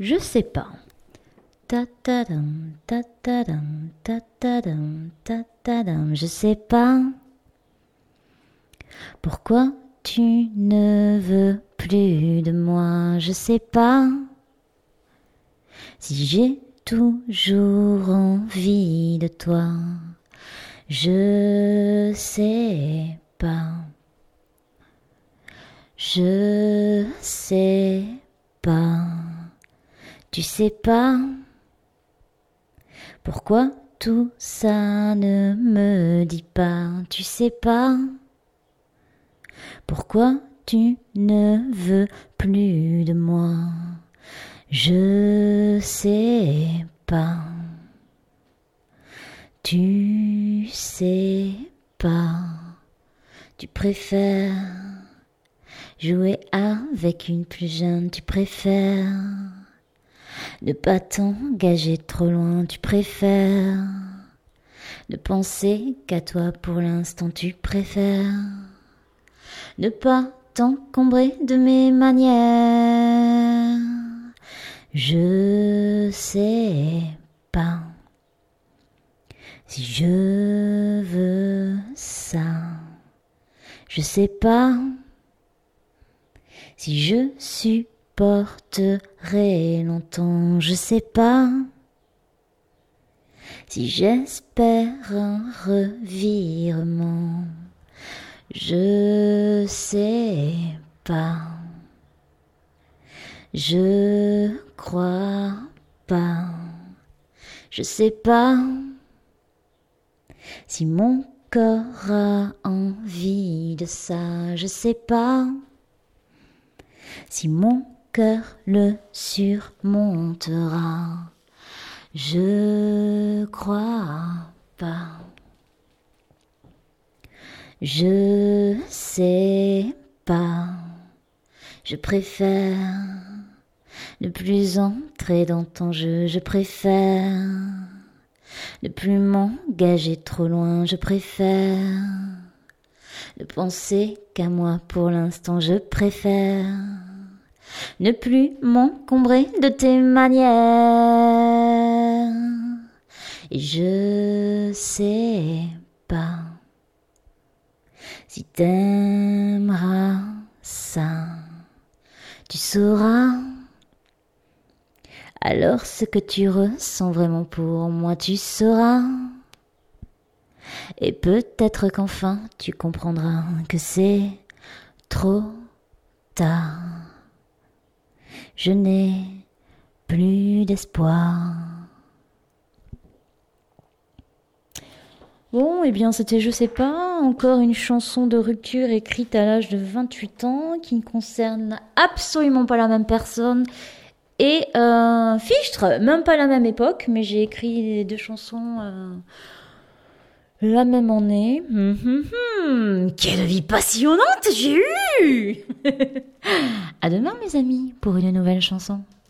Je sais pas. Ta-ta-dam, ta-ta-dam, ta-ta-dam, ta-ta-dam. Je sais pas. Pourquoi tu ne veux plus de moi? Je sais pas. Si j'ai toujours envie de toi, je sais pas. Je sais pas. Tu sais pas. Pourquoi tout ça ne me dit pas? Tu sais pas. Pourquoi tu ne veux plus de moi? Je sais pas. Tu sais pas. Tu préfères jouer avec une plus jeune. Tu préfères ne pas t'engager trop loin. Tu préfères ne penser qu'à toi pour l'instant. Tu préfères ne pas t'encombrer de mes manières. Je sais pas si je veux ça. Je sais pas si je supporterai longtemps. Je sais pas si j'espère un revirement. Je sais pas. Je crois pas. Je sais pas si mon corps a envie de ça. Je sais pas si mon cœur le surmontera. Je crois pas. Je sais pas. Je préfère ne plus entrer dans ton jeu. Je préfère ne plus m'engager trop loin. Je préfère ne penser qu'à moi pour l'instant. Je préfère ne plus m'encombrer de tes manières. Et je sais pas si t'aimeras ça. Tu sauras alors ce que tu ressens vraiment pour moi. Tu sauras. Et peut-être qu'enfin tu comprendras que c'est trop tard. Je n'ai plus d'espoir. Bon, eh bien c'était Je sais pas, encore une chanson de rupture écrite à l'âge de 28 ans qui ne concerne absolument pas la même personne et fichtre, même pas la même époque, mais j'ai écrit les deux chansons la même année. Quelle vie passionnante j'ai eue. À demain mes amis pour une nouvelle chanson.